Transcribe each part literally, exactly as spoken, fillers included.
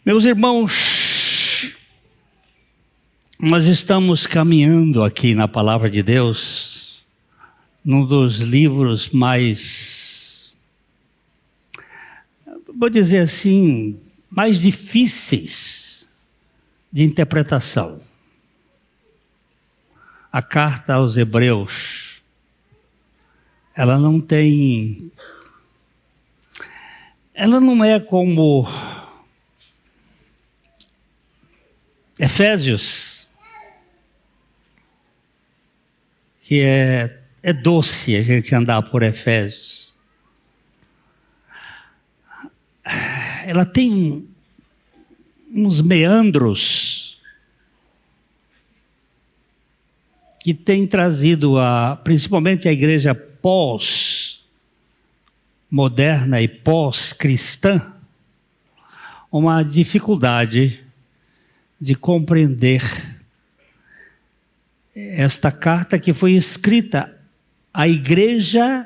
Meus irmãos, nós estamos caminhando aqui na Palavra de Deus, num dos livros mais, vou dizer assim, mais difíceis de interpretação. A carta aos Hebreus, ela não tem, ela não é como Efésios, que é, é doce a gente andar por Efésios. Ela tem uns meandros que tem trazido, a, principalmente a igreja pós-moderna e pós-cristã, uma dificuldade de compreender esta carta que foi escrita à igreja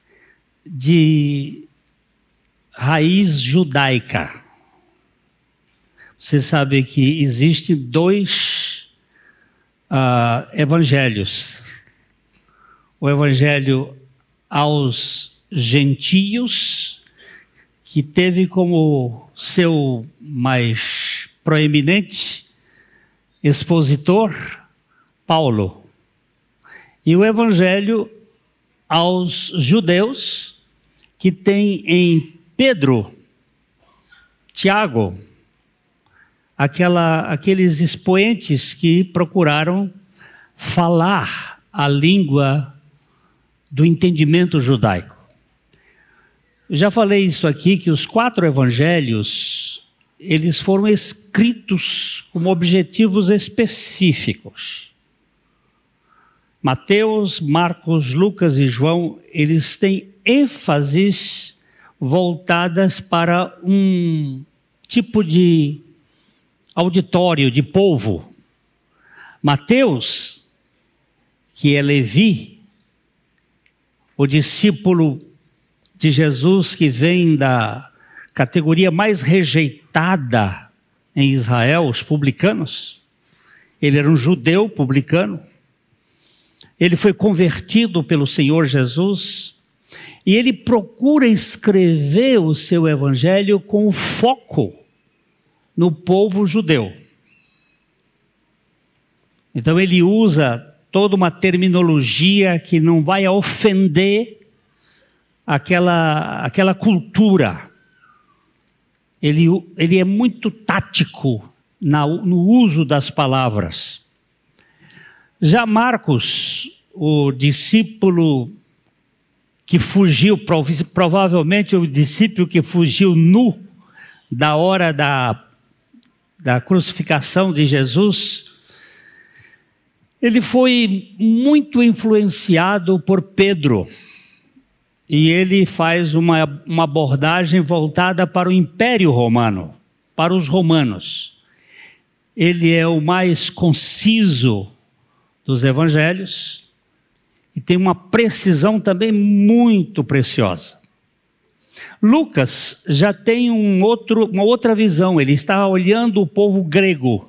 de raiz judaica. Você sabe que existem dois uh, evangelhos. O evangelho aos gentios, que teve como seu mais proeminente expositor Paulo, e o evangelho aos judeus, que tem em Pedro, Tiago, aquela, aqueles expoentes que procuraram falar a língua do entendimento judaico. Eu já falei isso aqui, que os quatro evangelhos, eles foram escritos com objetivos específicos. Mateus, Marcos, Lucas e João, eles têm ênfases voltadas para um tipo de auditório, de povo. Mateus, que é Levi, o discípulo de Jesus que vem da categoria mais rejeitada em Israel, os publicanos. Ele era um judeu publicano. Ele foi convertido pelo Senhor Jesus e ele procura escrever o seu evangelho com foco no povo judeu. Então ele usa toda uma terminologia que não vai ofender aquela, aquela cultura. Ele, ele é muito tático na, no uso das palavras. Já Marcos, o discípulo que fugiu, provavelmente o discípulo que fugiu nu da hora da, da crucificação de Jesus, ele foi muito influenciado por Pedro. E ele faz uma, uma abordagem voltada para o Império Romano, para os romanos. Ele é o mais conciso dos evangelhos e tem uma precisão também muito preciosa. Lucas já tem um outro, uma outra visão, ele está olhando o povo grego.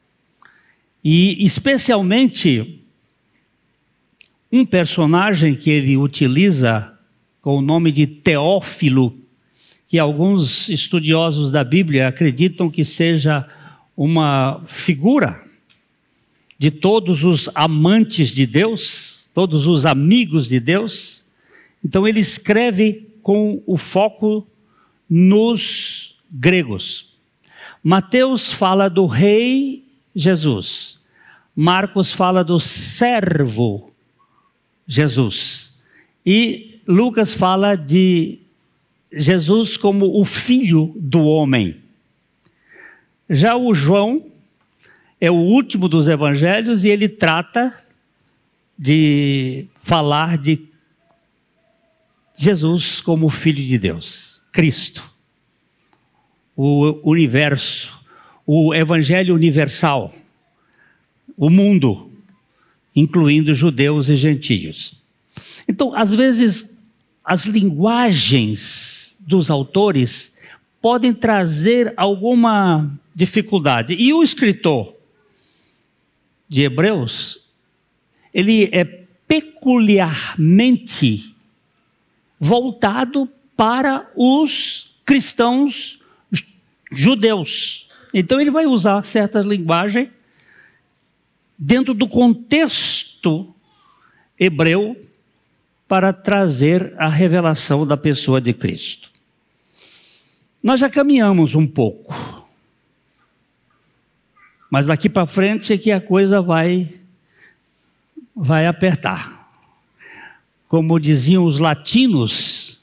E especialmente um personagem que ele utiliza com o nome de Teófilo, que alguns estudiosos da Bíblia acreditam que seja uma figura de todos os amantes de Deus, todos os amigos de Deus. Então ele escreve com o foco nos gregos. Mateus fala do rei Jesus. Marcos fala do servo Jesus. E Lucas fala de Jesus como o filho do homem. Já o João é o último dos evangelhos e ele trata de falar de Jesus como o Filho de Deus, Cristo, o universo, o evangelho universal, o mundo, incluindo judeus e gentios. Então, às vezes, as linguagens dos autores podem trazer alguma dificuldade. E o escritor de Hebreus, ele é peculiarmente voltado para os cristãos judeus. Então ele vai usar certas linguagens dentro do contexto hebreu para trazer a revelação da pessoa de Cristo. Nós já caminhamos um pouco, mas daqui para frente é que a coisa vai, vai apertar. Como diziam os latinos,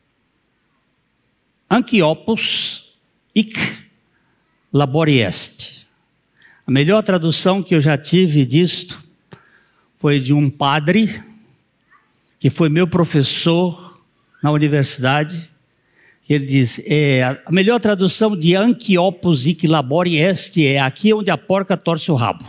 anchiopus hic laboriest. A melhor tradução que eu já tive disto foi de um padre que foi meu professor na universidade. Ele diz, é, a melhor tradução de anchiopus hic laboriest é aqui onde a porca torce o rabo.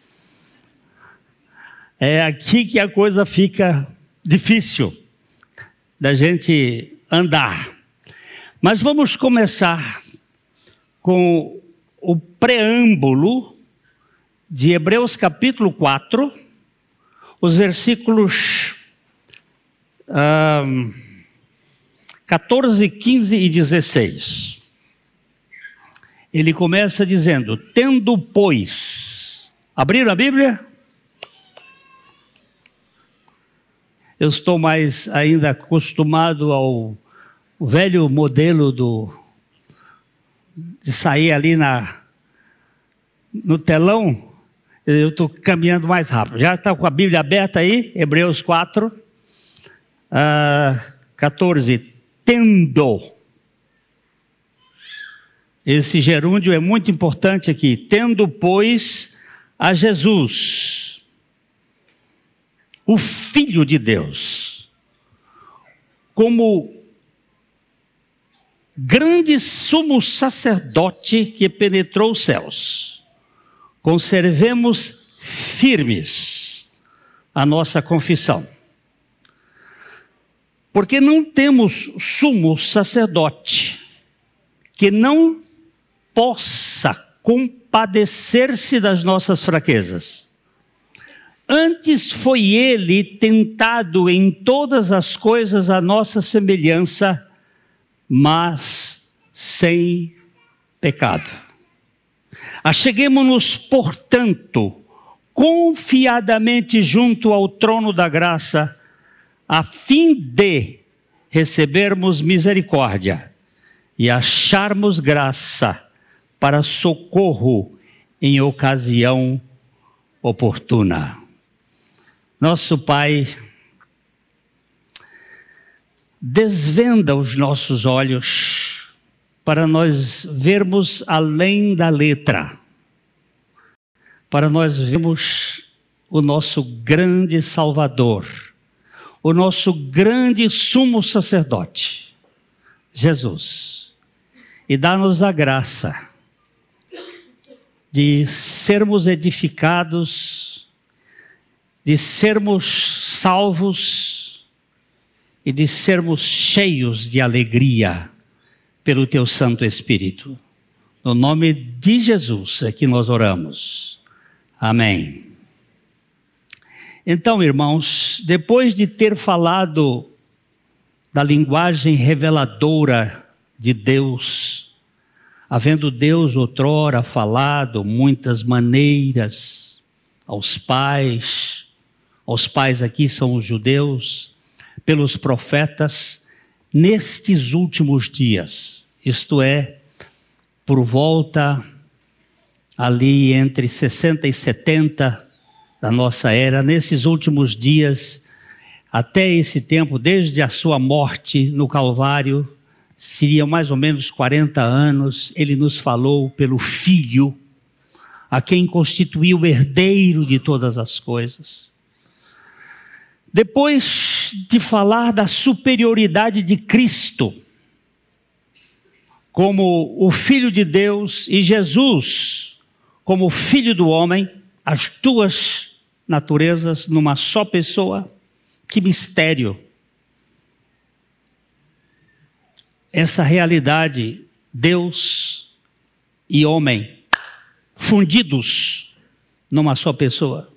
É aqui que a coisa fica difícil da gente andar. Mas vamos começar com o preâmbulo de Hebreus capítulo quatro, os versículos um, catorze, quinze e dezesseis. Ele começa dizendo, tendo pois... Abriram a Bíblia? Eu estou mais ainda acostumado ao velho modelo do, de sair ali na, no telão. Eu estou caminhando mais rápido. Já está com a Bíblia aberta aí? Hebreus quatro, uh, catorze. Tendo. Esse gerúndio é muito importante aqui. Tendo, pois, a Jesus, o Filho de Deus, como grande sumo sacerdote que penetrou os céus, conservemos firmes a nossa confissão. Porque não temos sumo sacerdote que não possa compadecer-se das nossas fraquezas. Antes foi ele tentado em todas as coisas à nossa semelhança, mas sem pecado. Acheguemo-nos, portanto, confiadamente junto ao trono da graça, a fim de recebermos misericórdia e acharmos graça para socorro em ocasião oportuna. Nosso Pai, desvenda os nossos olhos para nós vermos além da letra, para nós vermos o nosso grande Salvador, o nosso grande sumo sacerdote, Jesus, e dá-nos a graça de sermos edificados, de sermos salvos e de sermos cheios de alegria pelo Teu Santo Espírito. No nome de Jesus é que nós oramos. Amém. Então, irmãos, depois de ter falado da linguagem reveladora de Deus, havendo Deus outrora falado muitas maneiras aos pais, aos pais aqui são os judeus, pelos profetas, nestes últimos dias, isto é, por volta ali entre sessenta e setenta da nossa era, nesses últimos dias, até esse tempo, desde a sua morte no Calvário, seria mais ou menos quarenta anos, ele nos falou pelo Filho, a quem constituiu o herdeiro de todas as coisas. Depois de falar da superioridade de Cristo, como o Filho de Deus, e Jesus como o Filho do homem, as duas naturezas numa só pessoa, que mistério! Essa realidade Deus e homem, fundidos numa só pessoa.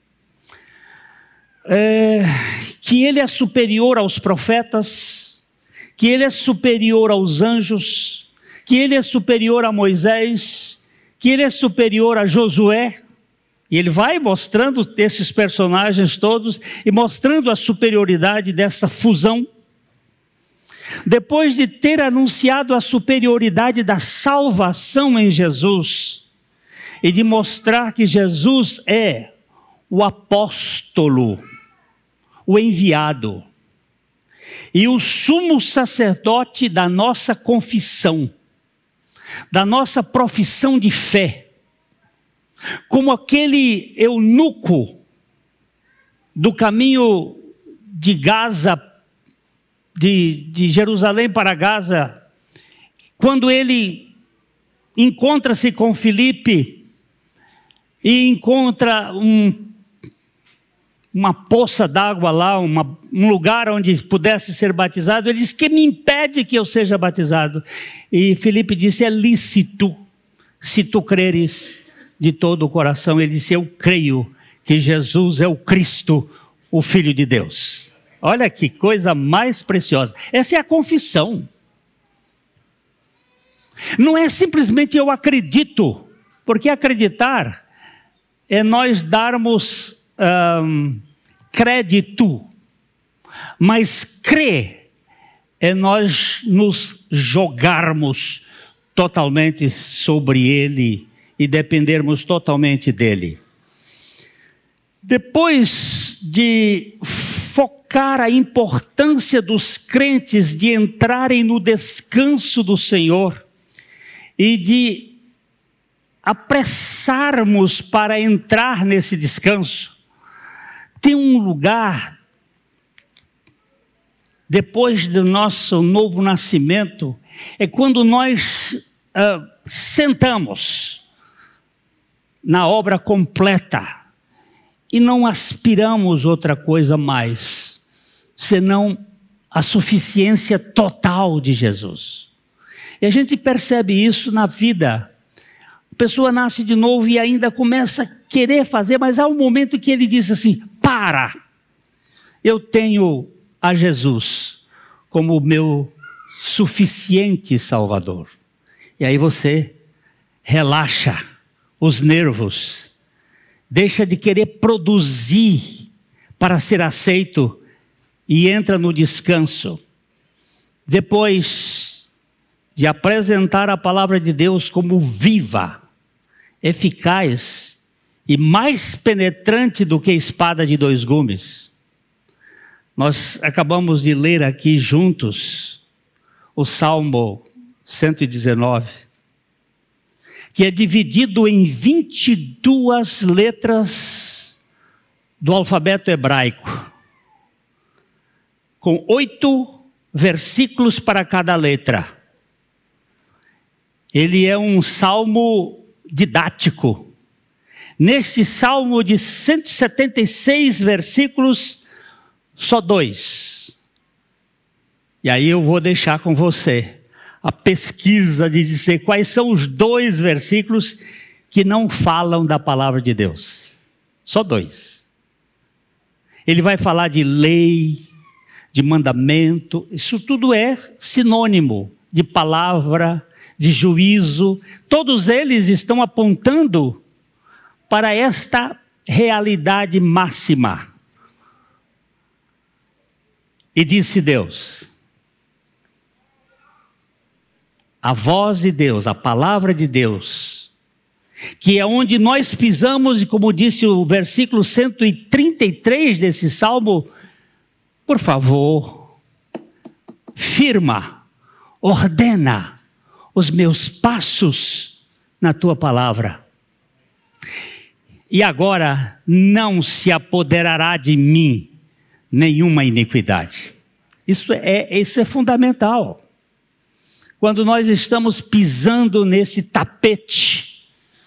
É, que ele é superior aos profetas, que ele é superior aos anjos, que ele é superior a Moisés, que ele é superior a Josué. E ele vai mostrando esses personagens todos e mostrando a superioridade dessa fusão. Depois de ter anunciado a superioridade da salvação em Jesus e de mostrar que Jesus é o apóstolo, o enviado e o sumo sacerdote da nossa confissão, da nossa profissão de fé, como aquele eunuco do caminho de Gaza, de, de Jerusalém para Gaza, quando ele encontra-se com Filipe e encontra um, uma poça d'água lá, uma, um lugar onde pudesse ser batizado, ele diz: que me impede que eu seja batizado? E Filipe disse: é lícito, se tu creres de todo o coração. Ele disse: eu creio que Jesus é o Cristo, o Filho de Deus. Olha que coisa mais preciosa. Essa é a confissão. Não é simplesmente eu acredito, porque acreditar é nós darmos hum, crédito, mas crer é nós nos jogarmos totalmente sobre Ele e dependermos totalmente dele. Depois de focar a importância dos crentes de entrarem no descanso do Senhor e de apressarmos para entrar nesse descanso, tem um lugar, depois do nosso novo nascimento, é quando nós uh, sentamos na obra completa e não aspiramos outra coisa mais, senão a suficiência total de Jesus. E a gente percebe isso na vida. A pessoa nasce de novo e ainda começa a querer fazer, mas há um momento que ele diz assim: para, eu tenho a Jesus como o meu suficiente Salvador. E aí você relaxa os nervos, deixa de querer produzir para ser aceito e entra no descanso. Depois de apresentar a palavra de Deus como viva, eficaz e mais penetrante do que espada de dois gumes, nós acabamos de ler aqui juntos o Salmo cento e dezenove, que é dividido em vinte e duas letras do alfabeto hebraico, com oito versículos para cada letra. Ele é um salmo didático. Neste salmo de cento e setenta e seis versículos, só dois. E aí eu vou deixar com você a pesquisa de dizer quais são os dois versículos que não falam da palavra de Deus. Só dois. Ele vai falar de lei, de mandamento, isso tudo é sinônimo de palavra, de juízo. Todos eles estão apontando para esta realidade máxima. E disse Deus: a voz de Deus, a palavra de Deus, que é onde nós pisamos, e como disse o versículo cento e trinta e três desse salmo, por favor, firma, ordena os meus passos na tua palavra. E agora não se apoderará de mim nenhuma iniquidade. Isso é, isso é fundamental. Quando nós estamos pisando nesse tapete,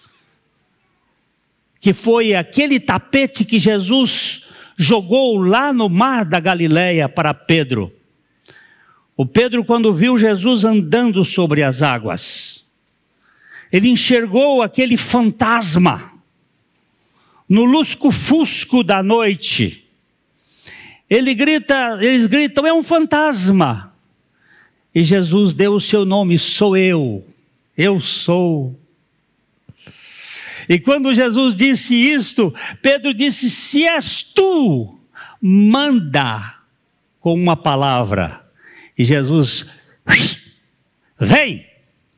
que foi aquele tapete que Jesus jogou lá no mar da Galileia para Pedro, O Pedro, quando viu Jesus andando sobre as águas, ele enxergou aquele fantasma no lusco-fusco da noite. Ele grita, eles gritam, é um fantasma. E Jesus deu o seu nome, sou eu, eu sou. E quando Jesus disse isto, Pedro disse, se és tu, manda com uma palavra. E Jesus, vem!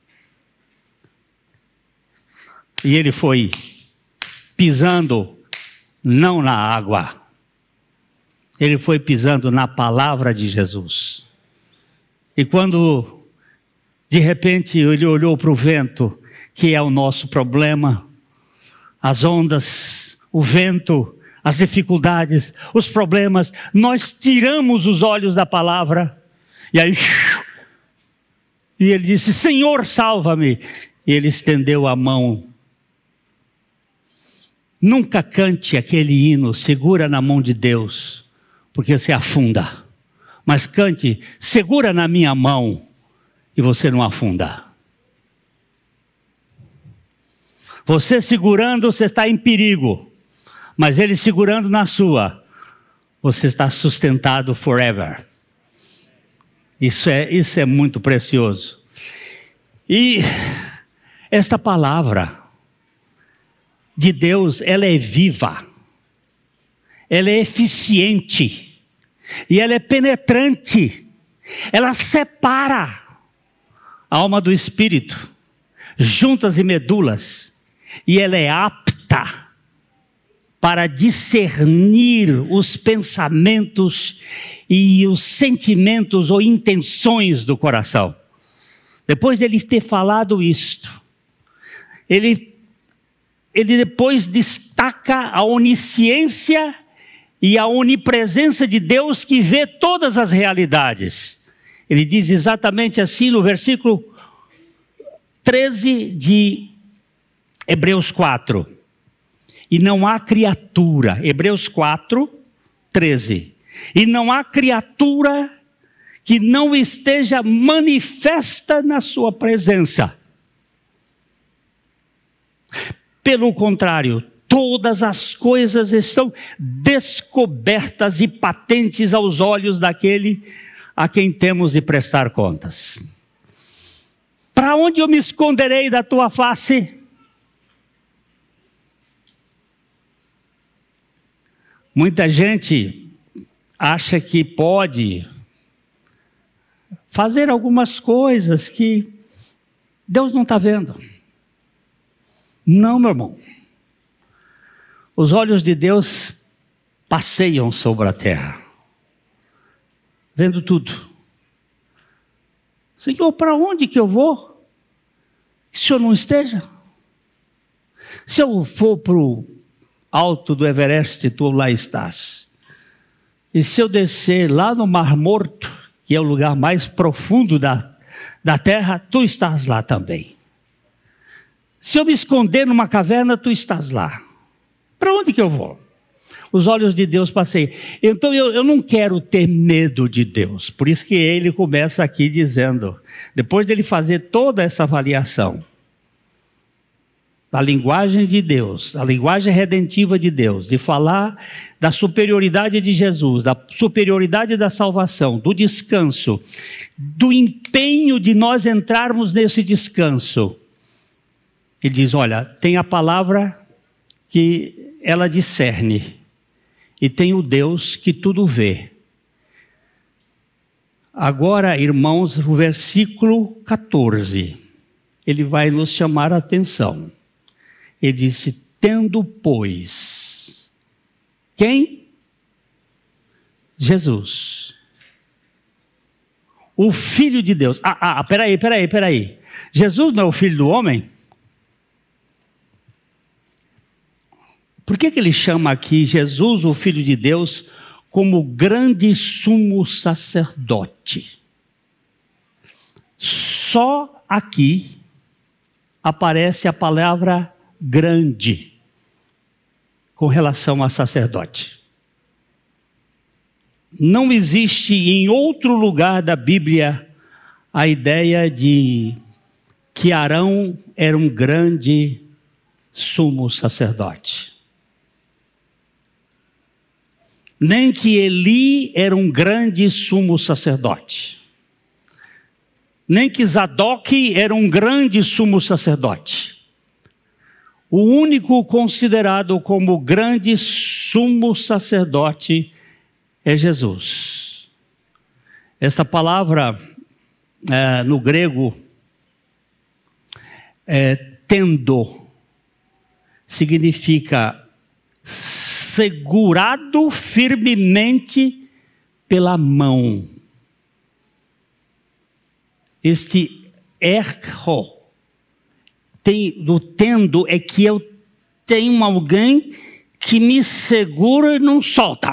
E ele foi pisando, não na água. Ele foi pisando na palavra de Jesus. E quando, de repente, ele olhou para o vento, que é o nosso problema, as ondas, o vento, as dificuldades, os problemas, nós tiramos os olhos da palavra, e aí, e ele disse, Senhor, salva-me. E ele estendeu a mão. Nunca cante aquele hino, segura na mão de Deus, porque você afunda. Mas cante, segura na minha mão, e você não afunda. Você segurando, você está em perigo. Mas ele segurando na sua, você está sustentado forever. Isso é, isso é muito precioso. E esta palavra de Deus, ela é viva, ela é eficiente, e ela é penetrante, ela separa a alma do espírito, juntas e medulas, e ela é apta para discernir os pensamentos e os sentimentos ou intenções do coração. Depois dele ter falado isto, ele, ele depois destaca a onisciência e a onipresença de Deus que vê todas as realidades. Ele diz exatamente assim no versículo treze de Hebreus quatro. E não há criatura, Hebreus quatro, treze. E não há criatura que não esteja manifesta na sua presença. Pelo contrário, todas as coisas estão descobertas e patentes aos olhos daquele a quem temos de prestar contas. Para onde eu me esconderei da tua face? Muita gente acha que pode fazer algumas coisas que Deus não está vendo. Não, meu irmão. Os olhos de Deus passeiam sobre a terra, vendo tudo. Senhor, para onde que eu vou? Que o Senhor não esteja? Se eu for para o alto do Everest, tu lá estás. E se eu descer lá no Mar Morto, que é o lugar mais profundo da, da terra, tu estás lá também. Se eu me esconder numa caverna, tu estás lá. Para onde que eu vou? Os olhos de Deus passeiam. Então eu, eu não quero ter medo de Deus. Por isso que ele começa aqui dizendo, depois dele fazer toda essa avaliação, da linguagem de Deus, da linguagem redentiva de Deus, de falar da superioridade de Jesus, da superioridade da salvação, do descanso, do empenho de nós entrarmos nesse descanso. Ele diz, olha, tem a palavra que ela discerne, e tem o Deus que tudo vê. Agora, irmãos, o versículo catorze, ele vai nos chamar a atenção. Ele disse, tendo, pois, quem? Jesus, o Filho de Deus. Ah, ah, peraí, peraí, peraí. Jesus não é o Filho do homem? Por que que ele chama aqui Jesus, o Filho de Deus, como grande sumo sacerdote? Só aqui aparece a palavra grande com relação a sacerdote. não existe em outro lugar da Bíblia a ideia de que Arão era um grande sumo sacerdote. Nem que Eli era um grande sumo sacerdote. Nem que Zadok era um grande sumo sacerdote. O único considerado como grande sumo sacerdote é Jesus. Esta palavra é, no grego é tendo, significa segurado firmemente pela mão. Este erro tem, do tendo é que eu tenho alguém que me segura e não solta.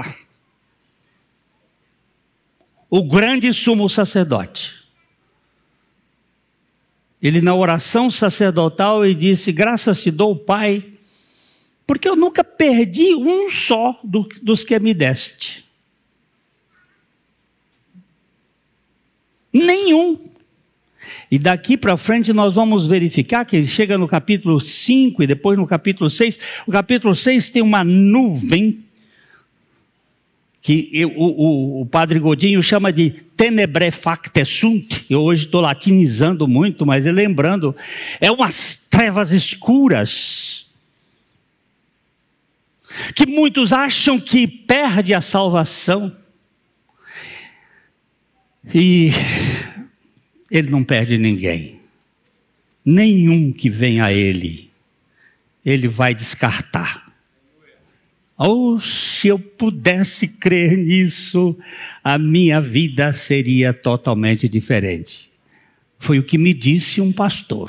O grande sumo sacerdote. Ele na oração sacerdotal ele disse: graças te dou, Pai, porque eu nunca perdi um só do, dos que me deste. Nenhum. E daqui para frente nós vamos verificar que ele chega no capítulo cinco e depois no capítulo seis. O capítulo seis tem uma nuvem que eu, o, o, o padre Godinho chama de tenebrae facte sunt. Eu hoje estou latinizando muito, mas lembrando, é umas trevas escuras que muitos acham que perde a salvação. E ele não perde ninguém. Nenhum que vem a ele, ele vai descartar. Oh, se eu pudesse crer nisso, a minha vida seria totalmente diferente. Foi o que me disse um pastor.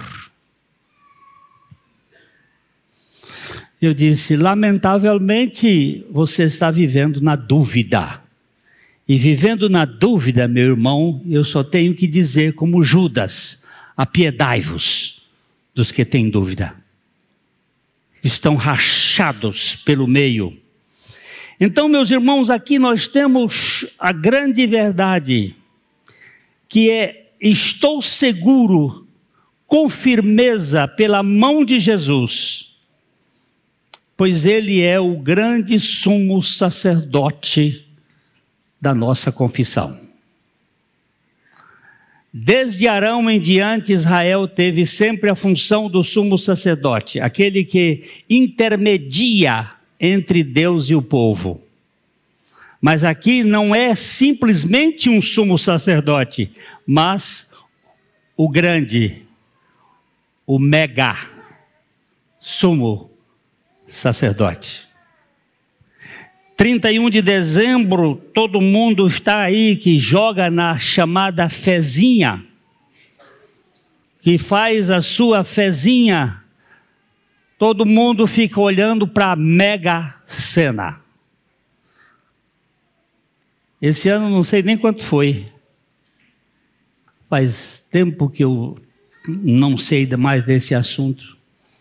Eu disse: lamentavelmente você está vivendo na dúvida. E vivendo na dúvida, meu irmão, eu só tenho que dizer como Judas: apiedai-vos dos que têm dúvida. Estão rachados pelo meio. Então, meus irmãos, aqui nós temos a grande verdade, que é: estou seguro, com firmeza, pela mão de Jesus, pois Ele é o grande sumo sacerdote da nossa confissão. Desde Arão em diante, Israel teve sempre a função do sumo sacerdote, aquele que intermedia entre Deus e o povo. Mas aqui não é simplesmente um sumo sacerdote, mas o grande, o mega sumo sacerdote. trinta e um de dezembro, todo mundo está aí que joga na chamada fezinha, que faz a sua fezinha. Todo mundo fica olhando para a mega cena. Esse ano não sei nem quanto foi. Faz tempo que eu não sei mais desse assunto.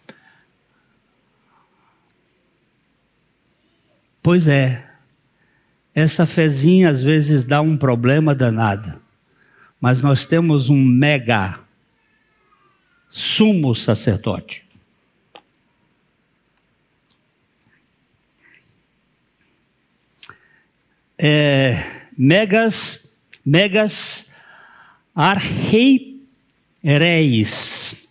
Pois é, essa fezinha às vezes dá um problema danado, mas nós temos um mega sumo sacerdote. É, megas, megas archiereis,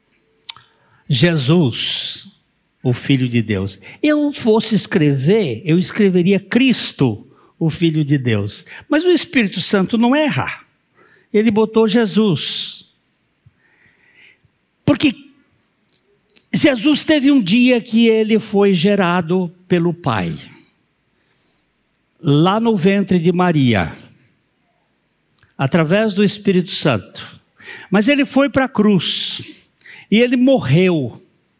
Jesus, o Filho de Deus. Eu fosse escrever, eu escreveria Cristo, o Filho de Deus. Mas o Espírito Santo não erra. Ele botou Jesus. Porque Jesus teve um dia que ele foi gerado pelo Pai. Lá no ventre de Maria. Através do Espírito Santo. Mas ele foi para a cruz. E ele morreu.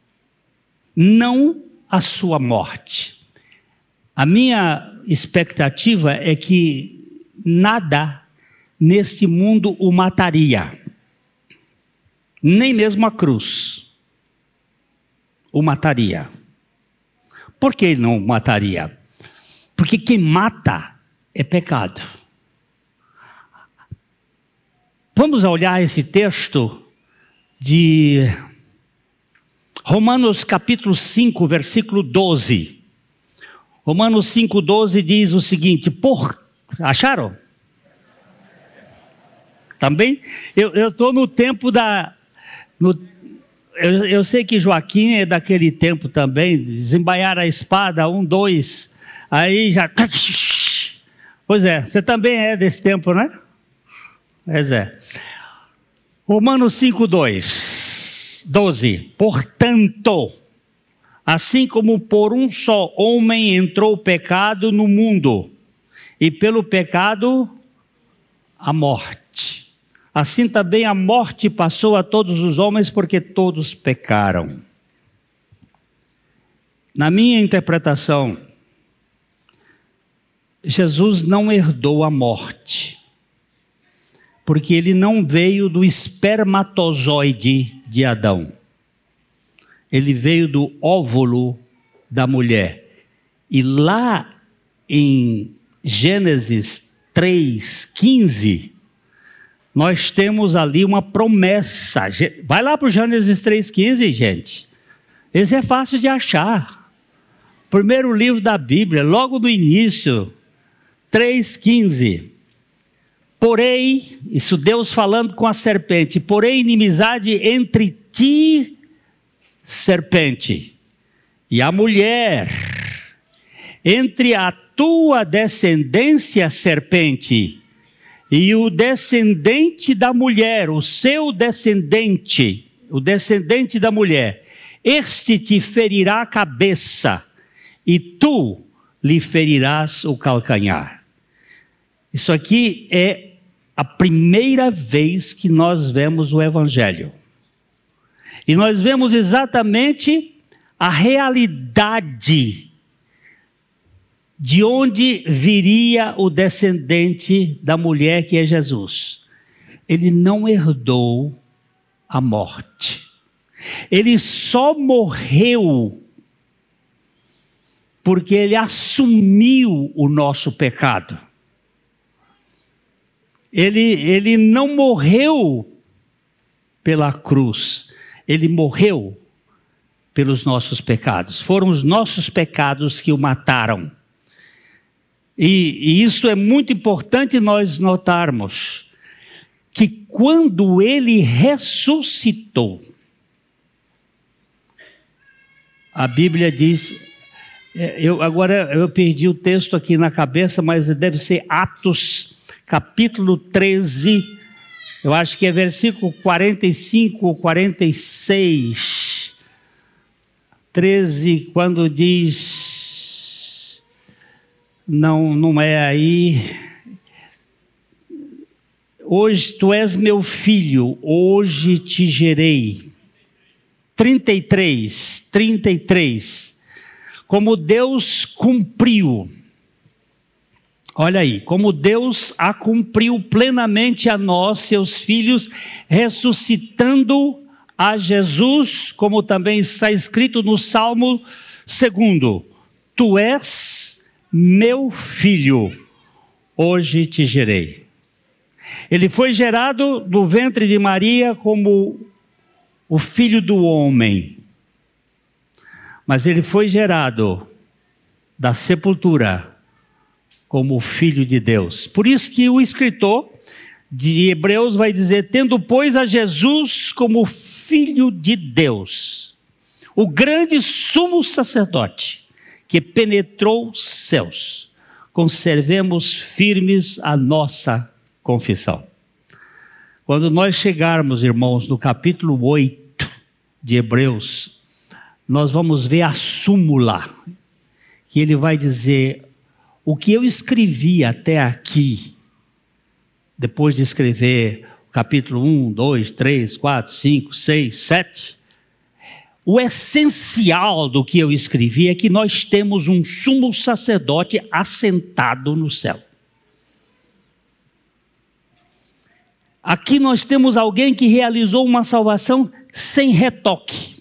Não a sua morte. A minha expectativa é que nada neste mundo o mataria. Nem mesmo a cruz o mataria. Por que ele não o mataria? Porque quem mata é pecado. Vamos olhar esse texto de Romanos capítulo cinco, versículo doze. Romanos cinco, doze diz o seguinte, por... acharam? Também? Eu estou no tempo da... No, eu, eu sei que Joaquim é daquele tempo também, desembaiar a espada, um, dois, aí já... Pois é, você também é desse tempo, né? Pois é. Romanos cinco, dois, doze. Portanto, assim como por um só homem entrou o pecado no mundo, e pelo pecado a morte, assim também a morte passou a todos os homens, porque todos pecaram. Na minha interpretação, Jesus não herdou a morte, porque ele não veio do espermatozoide de Adão. Ele veio do óvulo da mulher. E lá em Gênesis três, quinze, nós temos ali uma promessa. Vai lá para o Gênesis três, quinze, gente. Esse é fácil de achar. Primeiro livro da Bíblia, logo no início, três, quinze. Porém, isso Deus falando com a serpente, porém inimizade entre ti, serpente, e a mulher, entre a tua descendência, serpente, e o descendente da mulher, o seu descendente, o descendente da mulher, este te ferirá a cabeça, e tu lhe ferirás o calcanhar. Isso aqui é a primeira vez que nós vemos o Evangelho. E nós vemos exatamente a realidade de onde viria o descendente da mulher, que é Jesus. Ele não herdou a morte. Ele só morreu porque ele assumiu o nosso pecado. Ele, ele não morreu pela cruz, ele morreu pelos nossos pecados. Foram os nossos pecados que o mataram. E, e isso é muito importante nós notarmos, que quando ele ressuscitou, a Bíblia diz, eu, agora eu perdi o texto aqui na cabeça, mas deve ser Atos capítulo treze, eu acho que é versículo quarenta e cinco ou quarenta e seis, treze, quando diz, não, não é aí, hoje tu és meu filho, hoje te gerei, trinta e três, trinta e três, como Deus cumpriu, olha aí, como Deus a cumpriu plenamente a nós, seus filhos, ressuscitando a Jesus, como também está escrito no Salmo segundo, tu és meu filho, hoje te gerei. Ele foi gerado do ventre de Maria como o filho do homem, mas ele foi gerado da sepultura como o Filho de Deus. Por isso que o escritor de Hebreus vai dizer, tendo pois a Jesus como Filho de Deus, o grande sumo sacerdote, que penetrou os céus, conservemos firmes a nossa confissão. Quando nós chegarmos, irmãos, no capítulo oito de Hebreus, nós vamos ver a súmula, que ele vai dizer, o que eu escrevi até aqui, depois de escrever o capítulo um, dois, três, quatro, cinco, seis, sete, o essencial do que eu escrevi é que nós temos um sumo sacerdote assentado no céu. Aqui nós temos alguém que realizou uma salvação sem retoque.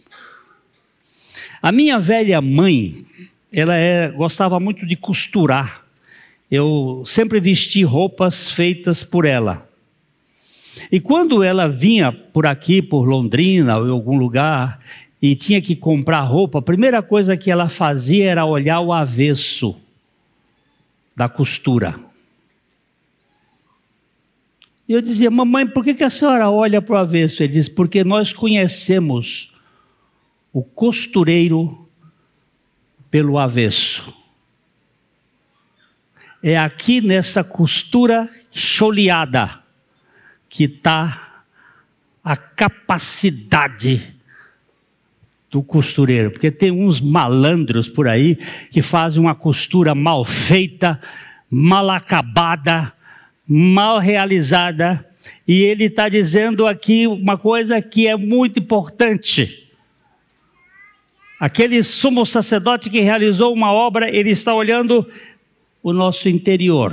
A minha velha mãe, ela é, gostava muito de costurar. eu sempre vesti roupas feitas por ela. E quando ela vinha por aqui, por Londrina ou em algum lugar, e tinha que comprar roupa, a primeira coisa que ela fazia era olhar o avesso da costura. E eu dizia: mamãe, por que que a senhora olha para o avesso? Ele diz: porque nós conhecemos o costureiro pelo avesso. É aqui nessa costura choleada que está a capacidade do costureiro. Porque tem uns malandros por aí que fazem uma costura mal feita, mal acabada, mal realizada. E ele está dizendo aqui uma coisa que é muito importante. Aquele sumo sacerdote que realizou uma obra, ele está olhando o nosso interior,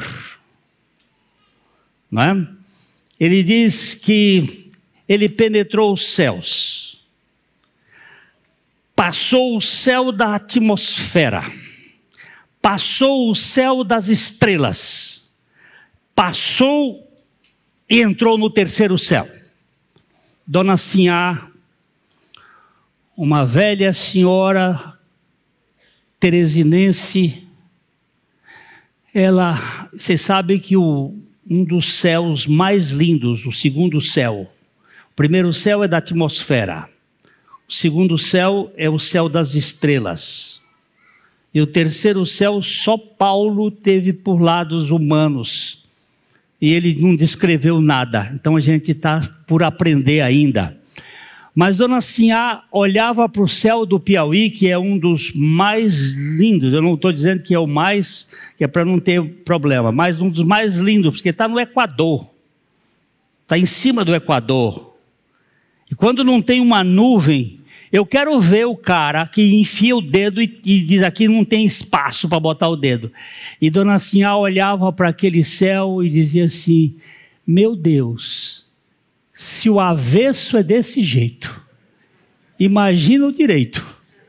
não é? Ele diz que ele penetrou os céus, passou o céu da atmosfera, passou o céu das estrelas, passou e entrou no terceiro céu. Dona Sinhá, uma velha senhora teresinense, ela, você sabe que o, um dos céus mais lindos, o segundo céu, o primeiro céu é da atmosfera, o segundo céu é o céu das estrelas, e o terceiro céu só Paulo teve por lados humanos, e ele não descreveu nada, então a gente está por aprender ainda. Mas Dona Sinhá olhava para o céu do Piauí, que é um dos mais lindos, eu não estou dizendo que é o mais, que é para não ter problema, mas um dos mais lindos, porque está no Equador, está em cima do Equador. E quando não tem uma nuvem, eu quero ver o cara que enfia o dedo e, e diz: aqui não tem espaço para botar o dedo. E Dona Sinhá olhava para aquele céu e dizia assim: meu Deus, se o avesso é desse jeito, imagina o direito.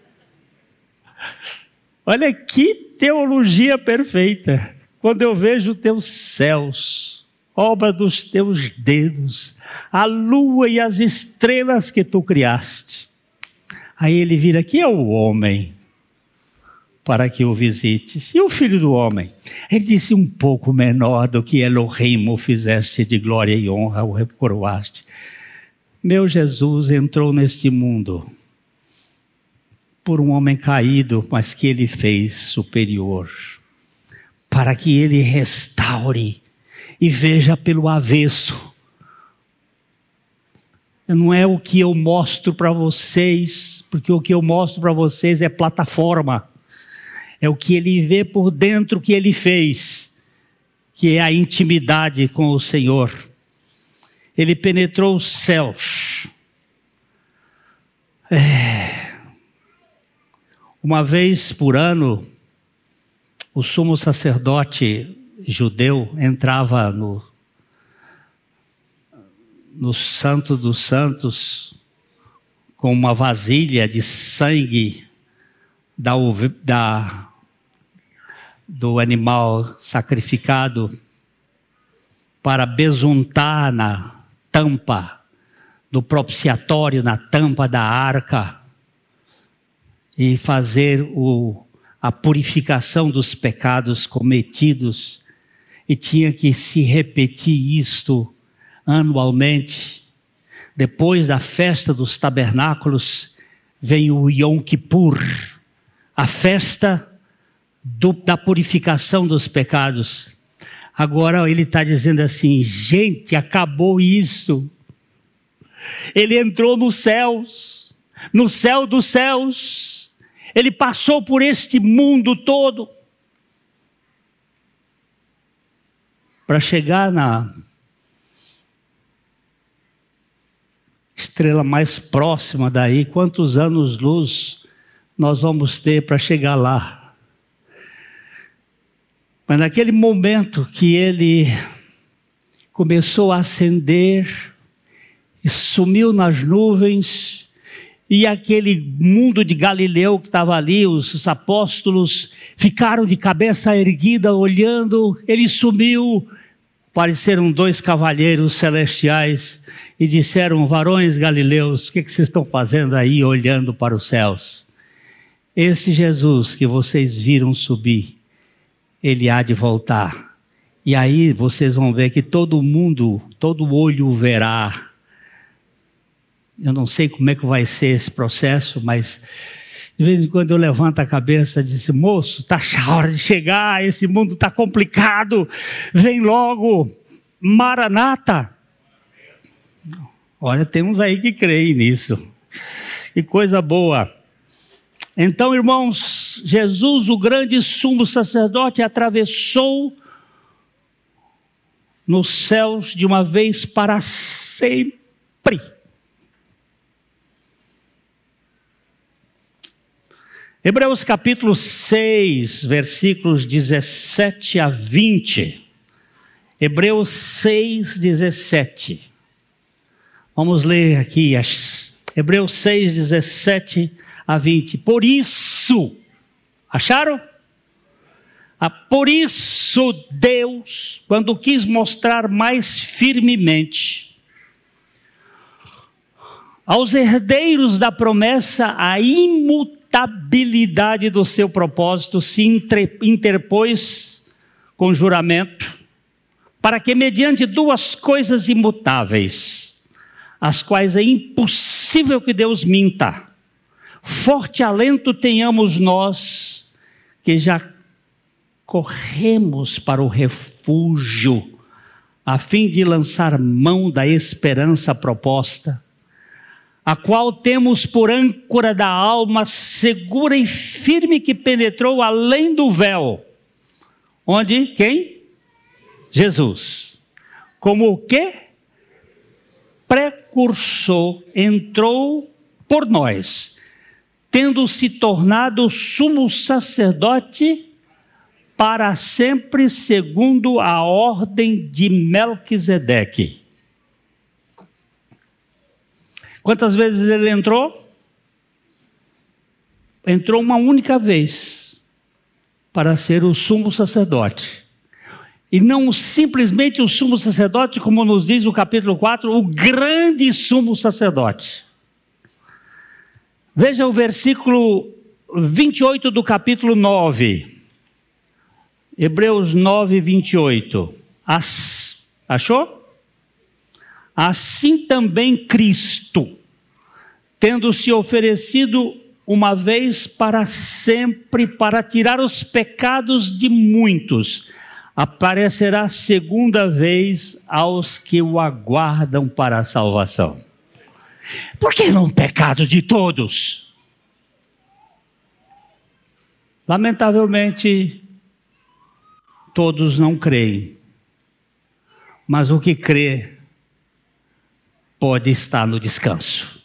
Olha que teologia perfeita. Quando eu vejo teus céus, obra dos teus dedos, a lua e as estrelas que tu criaste. Aí ele vira: aqui é o homem, para que o visites. E o filho do homem? Ele disse: um pouco menor do que Elohim o fizeste de glória e honra, o recoroaste. Meu Jesus entrou neste mundo por um homem caído, mas que ele fez superior, para que ele restaure e veja pelo avesso. Não é o que eu mostro para vocês, porque o que eu mostro para vocês é plataforma. É o que ele vê por dentro que ele fez, que é a intimidade com o Senhor. Ele penetrou os céus. É. Uma vez por ano, o sumo sacerdote judeu entrava no, no Santo dos Santos com uma vasilha de sangue da, da, do animal sacrificado para besuntar na tampa do propiciatório, na tampa da arca, e fazer o, a purificação dos pecados cometidos. E tinha que se repetir isto anualmente. Depois da festa dos tabernáculos, vem o Yom Kippur, a festa do, da purificação dos pecados. Agora ele está dizendo assim: gente, acabou isso. Ele entrou nos céus, no céu dos céus. Ele passou por este mundo todo para chegar na estrela mais próxima daí. Quantos anos-luz nós vamos ter para chegar lá? Mas naquele momento que ele começou a ascender e sumiu nas nuvens, E aquele mundo de Galileu que estava ali, os, os apóstolos ficaram de cabeça erguida olhando, ele sumiu. Apareceram dois cavalheiros celestiais e disseram: varões galileus, o que, que vocês estão fazendo aí olhando para os céus? Esse Jesus que vocês viram subir, ele há de voltar. E aí vocês vão ver que todo mundo, todo olho o verá. Eu não sei como é que vai ser esse processo, mas de vez em quando eu levanto a cabeça e digo: moço, está a hora de chegar, esse mundo está complicado, vem logo, Maranata. Olha, tem uns aí que creem nisso, que coisa boa. Então, irmãos, Jesus, o grande sumo sacerdote, atravessou nos céus de uma vez para sempre. Hebreus capítulo seis, versículos dezessete a vinte. Hebreus seis, dezessete. Vamos ler aqui, Hebreus seis, dezessete a vinte. Por isso, acharam? Ah, por isso Deus, quando quis mostrar mais firmemente aos herdeiros da promessa a imutabilidade do seu propósito, se interpôs com juramento, para que mediante duas coisas imutáveis, as quais é impossível que Deus minta, forte alento tenhamos nós, que já corremos para o refúgio, a fim de lançar mão da esperança proposta, a qual temos por âncora da alma segura e firme, que penetrou além do véu. Onde? Quem? Jesus. Como o quê? Precursor, entrou por nós, tendo se tornado sumo sacerdote para sempre, segundo a ordem de Melquisedeque. Quantas vezes ele entrou? Entrou uma única vez, para ser o sumo sacerdote. E não simplesmente o sumo sacerdote, como nos diz o capítulo quatro, o grande sumo sacerdote. Veja o versículo vinte e oito do capítulo nove. Hebreus nove, vinte e oito. As, achou? Assim também Cristo, tendo se oferecido uma vez para sempre, para tirar os pecados de muitos, aparecerá segunda vez aos que o aguardam para a salvação. Por que não pecados de todos? Lamentavelmente, todos não creem, mas o que crê pode estar no descanso.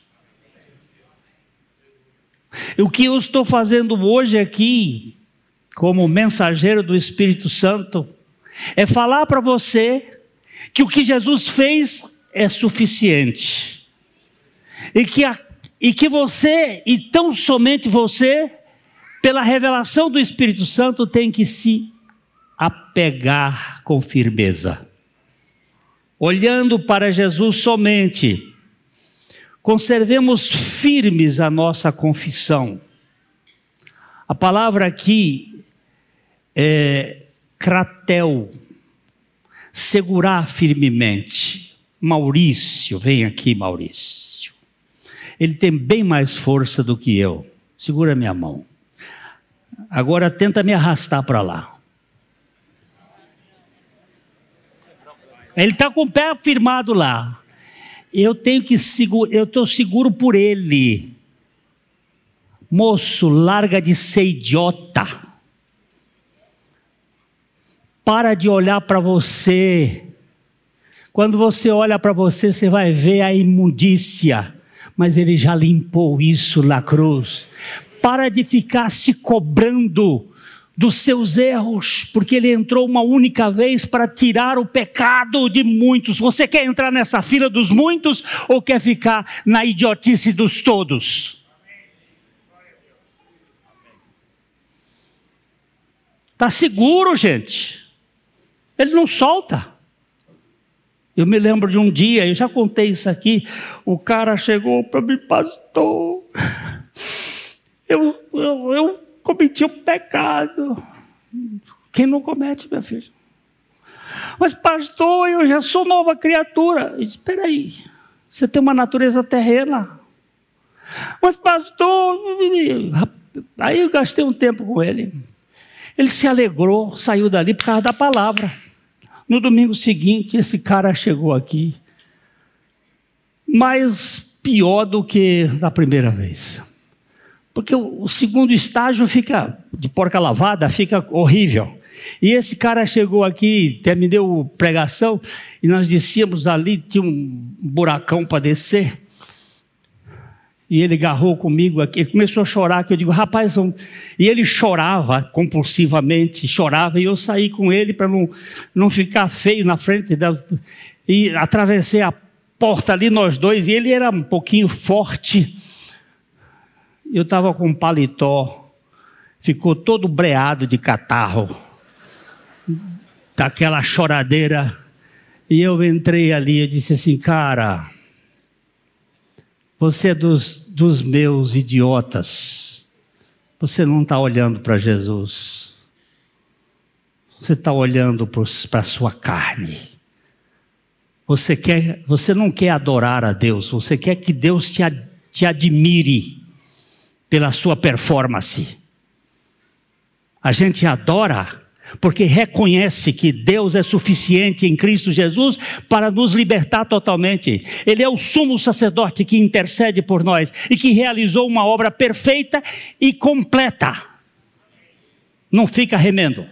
O que eu estou fazendo hoje aqui, como mensageiro do Espírito Santo, é falar para você que o que Jesus fez é suficiente. E que, a, e que você, e tão somente você, pela revelação do Espírito Santo, tem que se apegar com firmeza. Olhando para Jesus somente, conservemos firmes a nossa confissão. A palavra aqui é kratel, segurar firmemente. Maurício, vem aqui, Maurício. Ele tem bem mais força do que eu. Segura minha mão. Agora tenta me arrastar para lá. Ele está com o pé firmado lá. Eu tenho que segurar, eu estou seguro por ele. Moço, larga de ser idiota. Para de olhar para você. Quando você olha para você, você vai ver a imundícia. Mas ele já limpou isso na cruz. Para de ficar se cobrando dos seus erros, porque ele entrou uma única vez para tirar o pecado de muitos. Você quer entrar nessa fila dos muitos ou quer ficar na idiotice dos todos? Está seguro, gente. Ele não solta. Eu me lembro de um dia, eu já contei isso aqui, o cara chegou para mim, pastor, eu, eu, eu cometi um pecado. Quem não comete, meu filho? Mas pastor, eu já sou nova criatura. Espera aí, você tem uma natureza terrena. Mas pastor, aí eu gastei um tempo com ele. Ele se alegrou, saiu dali por causa da palavra. No domingo seguinte, esse cara chegou aqui, mais pior do que da primeira vez. Porque o, o segundo estágio fica, de porca lavada, fica horrível. E esse cara chegou aqui, terminou a pregação, e nós descíamos ali, tinha um buracão para descer. E ele agarrou comigo aqui, ele começou a chorar, que eu digo, rapaz, vamos... E ele chorava compulsivamente, chorava, e eu saí com ele para não, não ficar feio na frente, da... e atravessei a porta ali, nós dois, e ele era um pouquinho forte. Eu estava com um paletó, ficou todo breado de catarro, daquela choradeira, e eu entrei ali, eu disse assim, cara... Você é dos, dos meus idiotas. Você não está olhando para Jesus. Você está olhando para a sua carne. Você, quer, você não quer adorar a Deus. Você quer que Deus te, te admire pela sua performance. A gente adora porque reconhece que Deus é suficiente em Cristo Jesus para nos libertar totalmente. Ele é o sumo sacerdote que intercede por nós e que realizou uma obra perfeita e completa. Não fica remendo.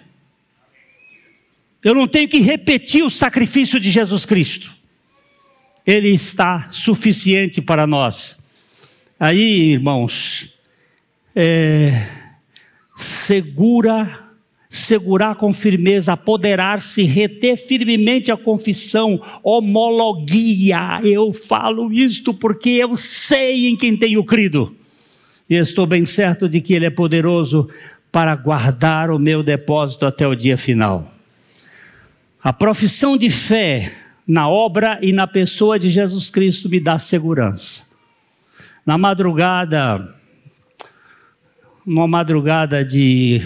Eu não tenho que repetir o sacrifício de Jesus Cristo. Ele está suficiente para nós. Aí, irmãos, é, segura... segurar com firmeza, apoderar-se, reter firmemente a confissão, homologia. Eu falo isto porque eu sei em quem tenho crido. E estou bem certo de que Ele é poderoso para guardar o meu depósito até o dia final. A profissão de fé na obra e na pessoa de Jesus Cristo me dá segurança. Na madrugada, numa madrugada de...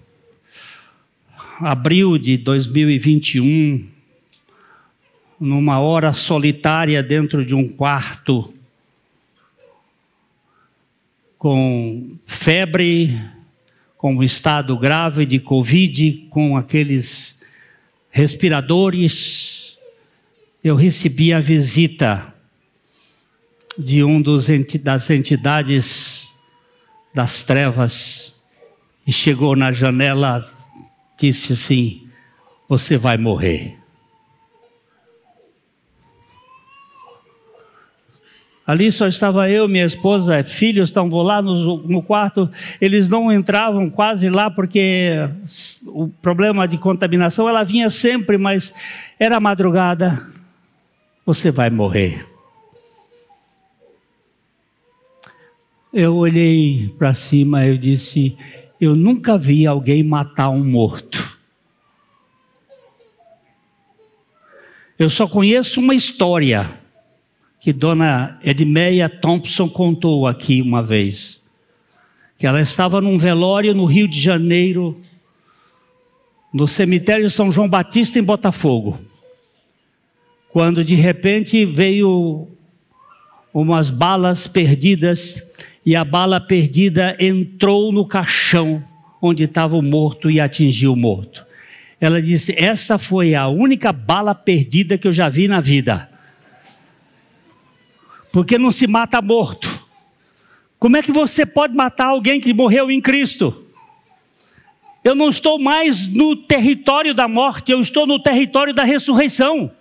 abril de dois mil e vinte e um, numa hora solitária dentro de um quarto, com febre, com um estado grave de Covid, com aqueles respiradores, eu recebi a visita de um dos enti- das entidades das trevas, e chegou na janela, disse assim, você vai morrer. Ali só estava eu, minha esposa, filhos estavam lá no, no quarto, eles não entravam quase lá porque o problema de contaminação, ela vinha sempre, mas era madrugada, você vai morrer. Eu olhei para cima e eu disse, eu nunca vi alguém matar um morto. Eu só conheço uma história que Dona Edmeia Thompson contou aqui uma vez. Que ela estava num velório no Rio de Janeiro, no cemitério São João Batista em Botafogo. Quando de repente veio umas balas perdidas, e a bala perdida entrou no caixão onde estava o morto e atingiu o morto. Ela disse, esta foi a única bala perdida que eu já vi na vida. Porque não se mata morto. Como é que você pode matar alguém que morreu em Cristo? Eu não estou mais no território da morte, eu estou no território da ressurreição.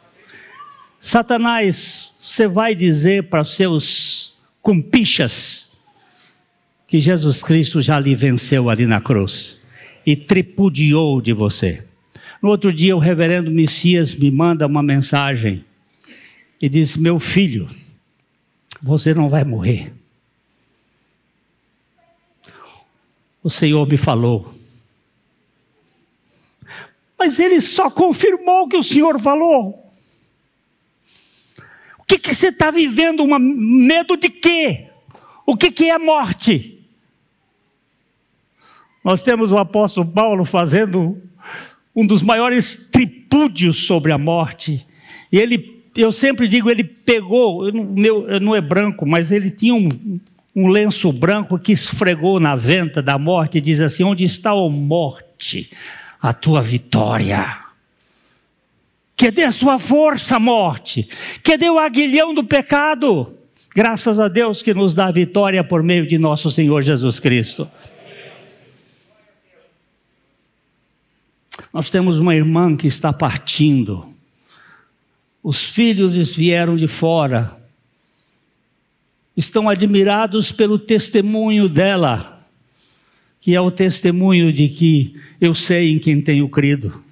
Satanás, você vai dizer para os seus cumpichas que Jesus Cristo já lhe venceu ali na cruz. e tripudiou de você. No outro dia, o reverendo Messias me manda uma mensagem e diz: meu filho, você não vai morrer. O Senhor me falou. Mas ele só confirmou o que o Senhor falou. O que, que você está vivendo? Uma, medo de quê? O que, que é morte? Nós temos o apóstolo Paulo fazendo um dos maiores tripúdios sobre a morte. E ele, eu sempre digo, ele pegou, meu, não é branco, mas ele tinha um, um lenço branco que esfregou na venta da morte e diz assim: onde está, ó morte, a tua vitória? Cadê a sua força, morte? Cadê o aguilhão do pecado? Graças a Deus que nos dá a vitória por meio de nosso Senhor Jesus Cristo. Nós temos uma irmã que está partindo. Os filhos vieram de fora. Estão admirados pelo testemunho dela, que é o testemunho de que eu sei em quem tenho crido.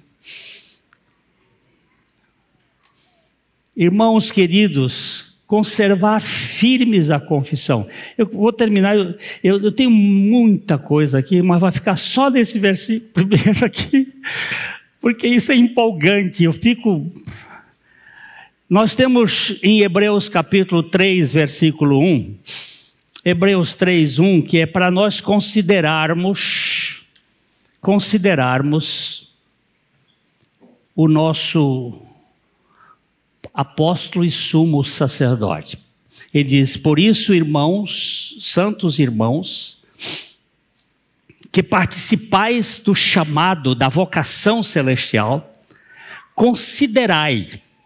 Irmãos queridos, conservar firmes a confissão. Eu vou terminar, eu, eu tenho muita coisa aqui, mas vai ficar só nesse versículo primeiro aqui, porque isso é empolgante. Eu fico... Nós temos em Hebreus capítulo três, versículo um, Hebreus três, um, que é para nós considerarmos, considerarmos o nosso apóstolo e sumo sacerdote. Ele diz: por isso, irmãos, santos irmãos, que participais do chamado, da vocação celestial, considerai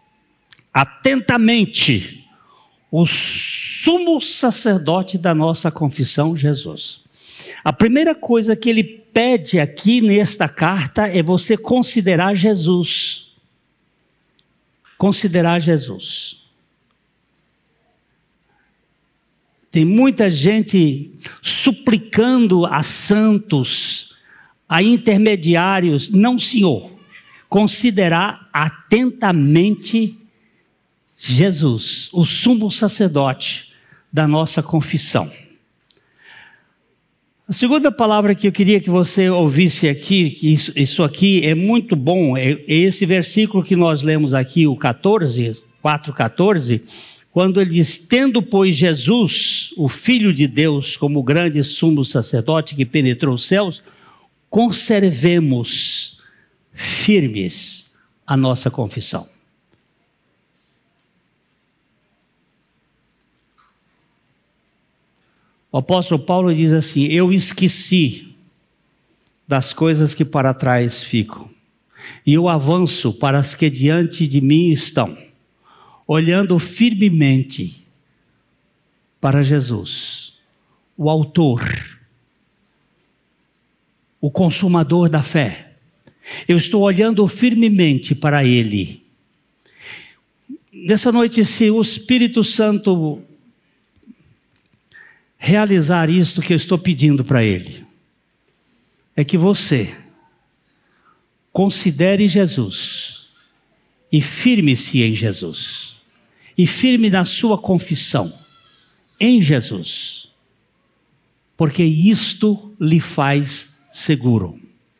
atentamente o sumo sacerdote da nossa confissão, Jesus. A primeira coisa que ele pede aqui nesta carta é você considerar Jesus. Considerar Jesus. Tem muita gente suplicando a santos, a intermediários. Não, senhor. Considerar atentamente Jesus, o sumo sacerdote da nossa confissão. A segunda palavra que eu queria que você ouvisse aqui, que isso, isso aqui é muito bom, é, é esse versículo que nós lemos aqui, o quatorze, quatro, quatorze, quando ele diz: tendo, pois, Jesus, o Filho de Deus, como grande sumo sacerdote que penetrou os céus, conservemos firmes a nossa confissão. O apóstolo Paulo diz assim: eu esqueci das coisas que para trás ficam, e eu avanço para as que diante de mim estão, olhando firmemente para Jesus, o autor, o consumador da fé. Eu estou olhando firmemente para Ele. Nessa noite, se o Espírito Santo realizar isto que eu estou pedindo para Ele, é que você considere Jesus e firme-se em Jesus, e firme na sua confissão em Jesus, porque isto lhe faz seguro.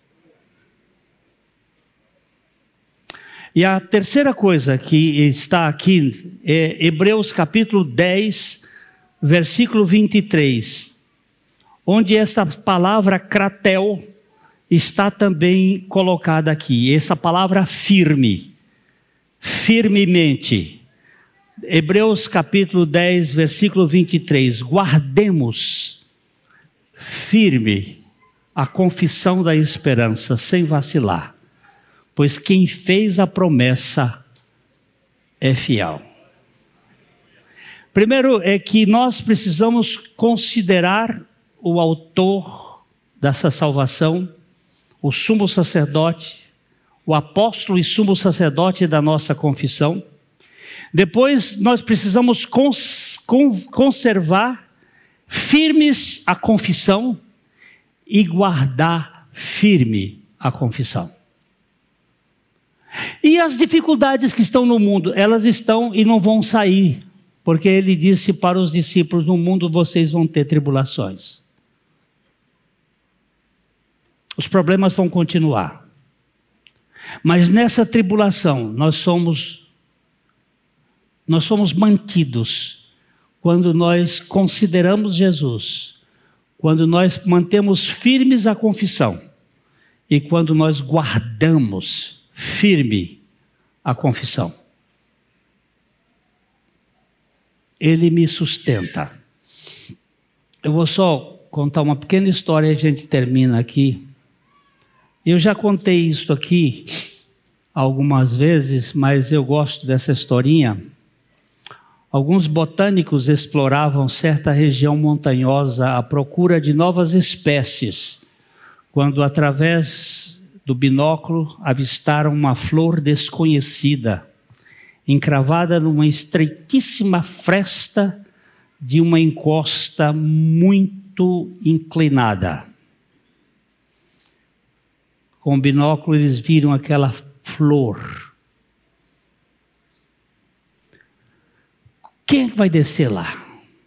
E a terceira coisa que está aqui é Hebreus capítulo dez, versículo vinte e três, onde essa palavra kratel está também colocada aqui, essa palavra firme, firmemente. Hebreus capítulo dez, versículo vinte e três, guardemos firme a confissão da esperança, sem vacilar, pois quem fez a promessa é fiel. Primeiro é que nós precisamos considerar o autor dessa salvação, o sumo sacerdote, o apóstolo e sumo sacerdote da nossa confissão. Depois nós precisamos cons- con- conservar firmes a confissão e guardar firme a confissão. E as dificuldades que estão no mundo, elas estão e não vão sair, porque ele disse para os discípulos: no mundo vocês vão ter tribulações. Os problemas vão continuar. Mas nessa tribulação, nós somos, nós somos mantidos quando nós consideramos Jesus, quando nós mantemos firmes a confissão e quando nós guardamos firme a confissão. Ele me sustenta. Eu vou só contar uma pequena história e a gente termina aqui. Eu já contei isso aqui algumas vezes, mas eu gosto dessa historinha. Alguns botânicos exploravam certa região montanhosa à procura de novas espécies, quando, através do binóculo, avistaram uma flor desconhecida, encravada numa estreitíssima fresta de uma encosta muito inclinada. Com o binóculo eles viram aquela flor. Quem é que vai descer lá?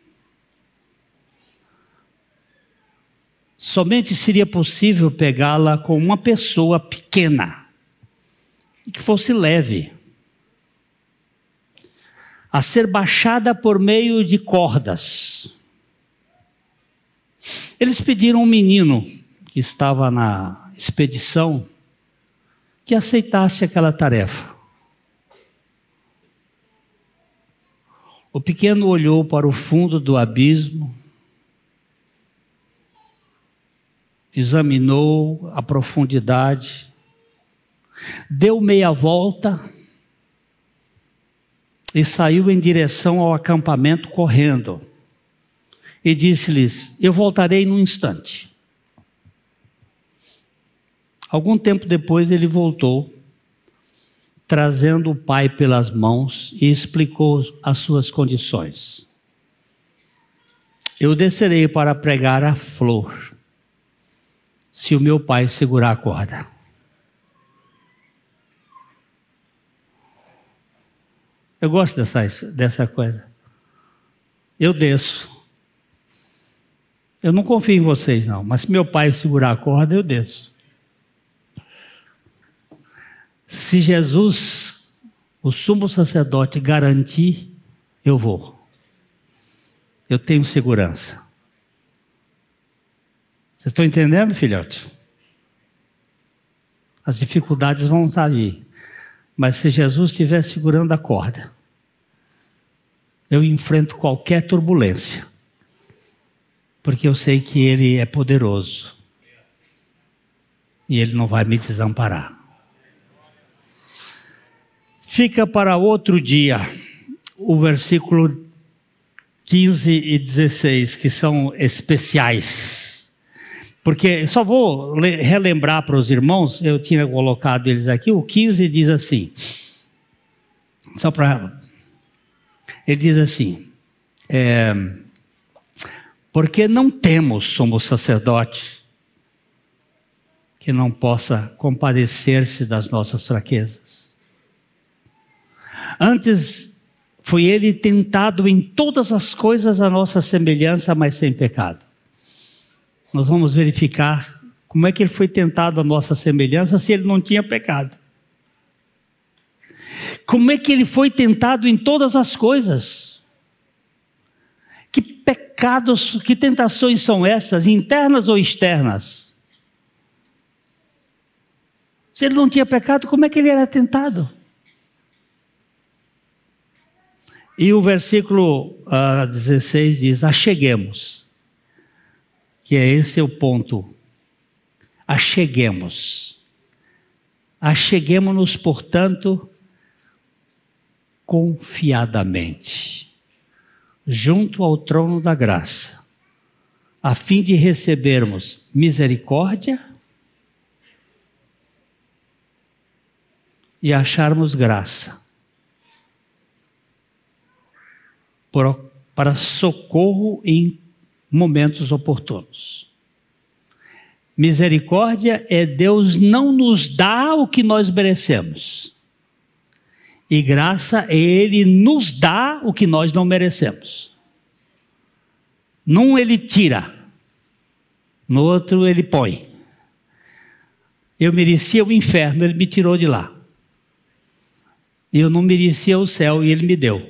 Somente seria possível pegá-la com uma pessoa pequena, e que fosse leve, a ser baixada por meio de cordas. Eles pediram a um menino que estava na expedição que aceitasse aquela tarefa. O pequeno olhou para o fundo do abismo, examinou a profundidade, deu meia volta e saiu em direção ao acampamento correndo. E disse-lhes: eu voltarei num instante. Algum tempo depois ele voltou, trazendo o pai pelas mãos, e explicou as suas condições. Eu descerei para pregar a flor, se o meu pai segurar a corda. Eu gosto dessa, dessa coisa. Eu desço. Eu não confio em vocês não, mas se meu pai segurar a corda, eu desço. Se Jesus, o sumo sacerdote, garantir, eu vou. Eu tenho segurança. Vocês estão entendendo, filhote? As dificuldades vão estar ali. Mas se Jesus estiver segurando a corda, eu enfrento qualquer turbulência. Porque eu sei que Ele é poderoso. E Ele não vai me desamparar. Fica para outro dia o versículo quinze e dezesseis, que são especiais. Porque, só vou relembrar para os irmãos, eu tinha colocado eles aqui, o quinze diz assim, só para... Ele diz assim, é, porque não temos sumo sacerdote que não possa compadecer-se das nossas fraquezas. Antes, foi ele tentado em todas as coisas a nossa semelhança, mas sem pecado. Nós vamos verificar como é que ele foi tentado a nossa semelhança se ele não tinha pecado. Como é que ele foi tentado em todas as coisas? Que pecados, que tentações são essas, internas ou externas? Se ele não tinha pecado, como é que ele era tentado? E o versículo uh, dezesseis diz, acheguemos, que é esse o ponto, acheguemos, acheguemos-nos, portanto, confiadamente, junto ao trono da graça, a fim de recebermos misericórdia e acharmos graça, para socorro em momentos oportunos. Misericórdia é Deus não nos dá o que nós merecemos. E graça é Ele nos dá o que nós não merecemos. Num Ele tira, no outro Ele põe. Eu merecia o inferno, Ele me tirou de lá. Eu não merecia o céu e Ele me deu.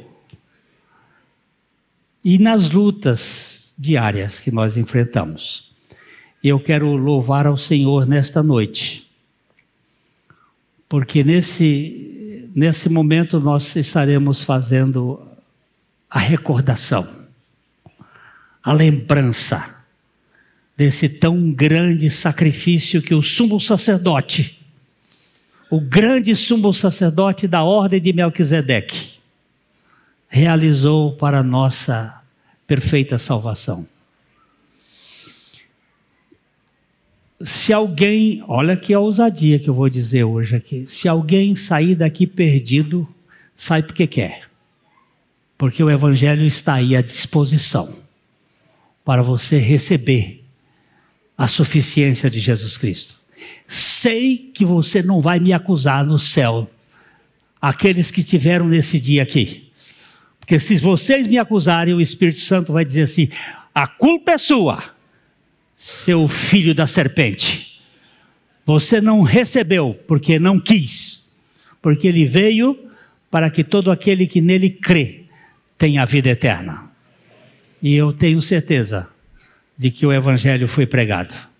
E nas lutas diárias que nós enfrentamos, eu quero louvar ao Senhor nesta noite, porque nesse, nesse momento nós estaremos fazendo a recordação, a lembrança desse tão grande sacrifício que o sumo sacerdote, o grande sumo sacerdote da ordem de Melquisedeque, realizou para a nossa perfeita salvação. Se alguém, olha que ousadia que eu vou dizer hoje aqui, se alguém sair daqui perdido, sai porque quer. Porque o Evangelho está aí à disposição para você receber a suficiência de Jesus Cristo. Sei que você não vai me acusar no céu, aqueles que estiveram nesse dia aqui. Porque se vocês me acusarem, o Espírito Santo vai dizer assim, a culpa é sua, seu filho da serpente. Você não recebeu porque não quis, porque ele veio para que todo aquele que nele crê tenha a vida eterna. E eu tenho certeza de que o Evangelho foi pregado.